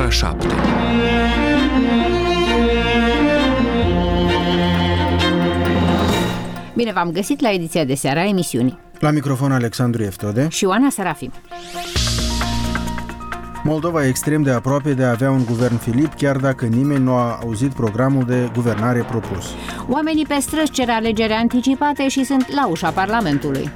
ora 7. Bine v-am găsit la ediția de seară a emisiunii. La microfon Alexandru Eftode și Oana Serafim. Moldova e extrem de aproape de a avea un guvern Filip, chiar dacă nimeni nu a auzit programul de guvernare propus. Oamenii pe străzi cer alegeri anticipate și sunt la ușa Parlamentului.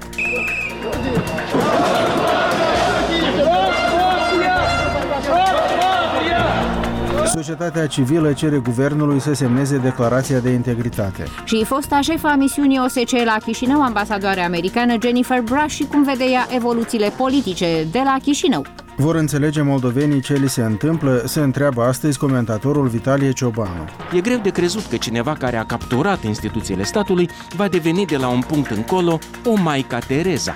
Societatea civilă cere guvernului să semneze declarația de integritate. Și fosta șefa a misiunii OSCE la Chișinău, ambasadoarea americană Jennifer Brush, și cum vede ea evoluțiile politice de la Chișinău. Vor înțelege moldovenii ce li se întâmplă, se întreabă astăzi comentatorul Vitalie Ciobanu. E greu de crezut că cineva care a capturat instituțiile statului va deveni de la un punct încolo o Maica Tereza.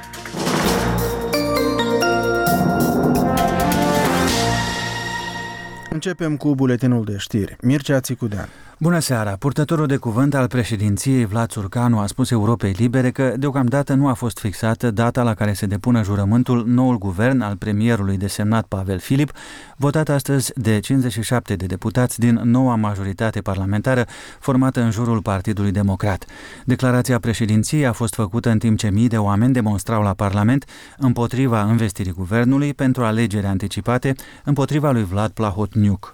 Începem cu buletinul de știri. Mircea Țicudean. Bună seara! Purtătorul de cuvânt al președinției, Vlad Țurcanu, a spus Europei Libere că deocamdată nu a fost fixată data la care se depună jurământul noul guvern al premierului desemnat Pavel Filip, votat astăzi de 57 de deputați din noua majoritate parlamentară formată în jurul Partidului Democrat. Declarația președinției a fost făcută în timp ce mii de oameni demonstrau la Parlament împotriva învestirii guvernului pentru alegeri anticipate împotriva lui Vlad Plahotniuc.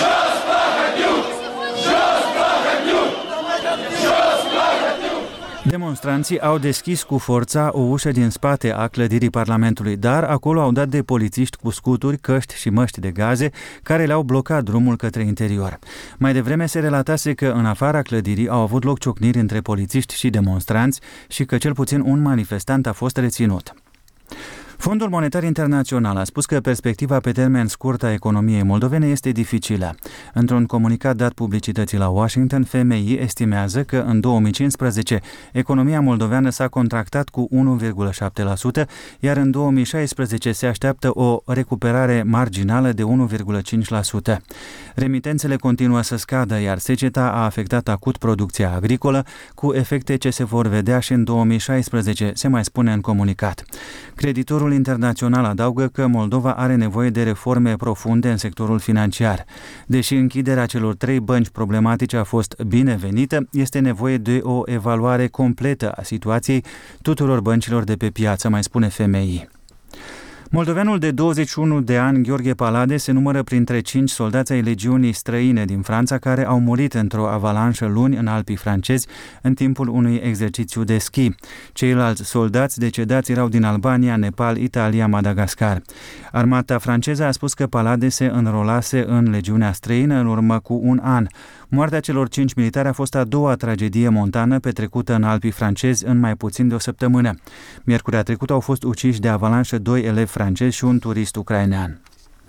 Demonstranții au deschis cu forța o ușă din spate a clădirii Parlamentului, dar acolo au dat de polițiști cu scuturi, căști și măști de gaze care le-au blocat drumul către interior. Mai devreme se relatase că în afara clădirii au avut loc ciocniri între polițiști și demonstranți și că cel puțin un manifestant a fost reținut. Fondul Monetar Internațional a spus că perspectiva pe termen scurt a economiei moldovene este dificilă. Într-un comunicat dat publicității la Washington, FMI estimează că în 2015 economia moldoveană s-a contractat cu 1,7%, iar în 2016 se așteaptă o recuperare marginală de 1,5%. Remitențele continuă să scadă, iar seceta a afectat acut producția agricolă, cu efecte ce se vor vedea și în 2016, se mai spune în comunicat. Creditorul internațional adaugă că Moldova are nevoie de reforme profunde în sectorul financiar. Deși închiderea celor 3 bănci problematice a fost binevenită, este nevoie de o evaluare completă a situației tuturor băncilor de pe piață, mai spune FMI. Moldoveanul de 21 de ani, Gheorghe Palade, se numără printre 5 soldați ai legiunii străine din Franța care au murit într-o avalanșă luni în Alpii francezi în timpul unui exercițiu de schi. Ceilalți soldați decedați erau din Albania, Nepal, Italia, Madagascar. Armata franceză a spus că Palade se înrolase în legiunea străină în urmă cu un an. Moartea celor 5 militari a fost a doua tragedie montană petrecută în Alpii francezi în mai puțin de o săptămână. Miercurea trecută au fost uciși de avalanșă 2 elevi francezi și un turist ucrainean.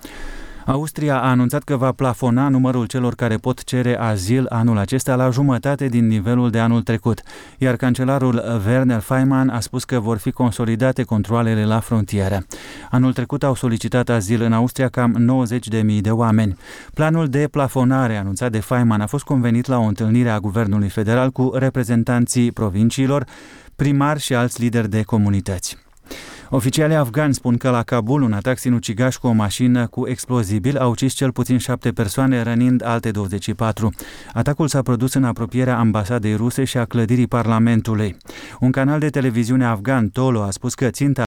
Austria a anunțat că va plafona numărul celor care pot cere azil anul acesta la jumătate din nivelul de anul trecut, iar cancelarul Werner Faymann a spus că vor fi consolidate controalele la frontieră. Anul trecut au solicitat azil în Austria cam 90.000 de oameni. Planul de plafonare anunțat de Faymann a fost convenit la o întâlnire a Guvernului Federal cu reprezentanții provinciilor, primari și alți lideri de comunități. Oficialii afgani spun că la Kabul un atac sinucigaș cu o mașină cu explozibil a ucis cel puțin 7 persoane, rănind alte 24. Atacul s-a produs în apropierea ambasadei ruse și a clădirii Parlamentului. Un canal de televiziune afgan, Tolo, a spus că ținta